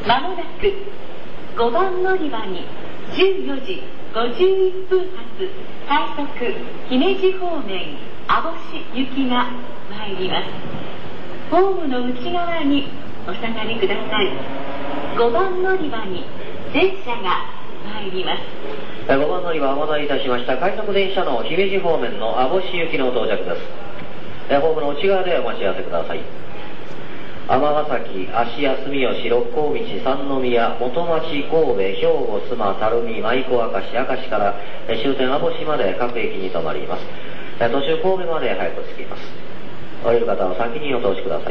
まもなく5番乗り場に14時51分発快速姫路方面網干行きが参ります。ホームの内側にお下がりください。5番乗り場に電車が参ります。 5番乗り場お待たせいたしました。快速電車の姫路方面の網干行きの到着です。ホームの内側でお待ち合わせください。尼崎、芦屋、住吉、六甲道、三宮、元町、神戸、兵庫、須磨、垂水、舞子、明石、明石から終点網干まで各駅に停まります。途中神戸まで早く着きます。降りる方は先にお通しください。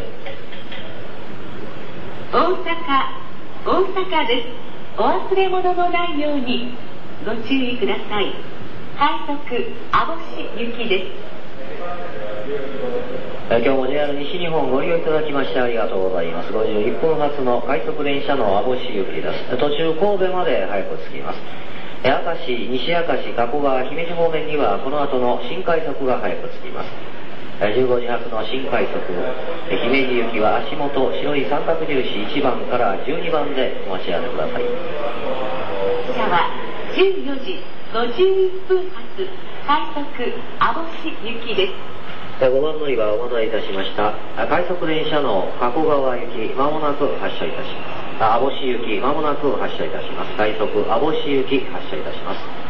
大阪です。お忘れ物のないようにご注意ください。快速網干行きです。 今日も JR 西日本ご利用いただきましてありがとうございます。51分発の快速電車の網干行きです。途中神戸まで早く着きます。明石、西明石、加古川、姫路方面にはこの後の新快速が早く着きます。15時発の新快速姫路行きは足元白い三角印1番から12番でお待ち合わせください。 車は14時51分発快速網干行きです。 5番乗り場お待たせいたしました。快速電車の加古川行きまもなく発車いたします。網干行きまもなく発車いたします。快速網干行き発車いたします。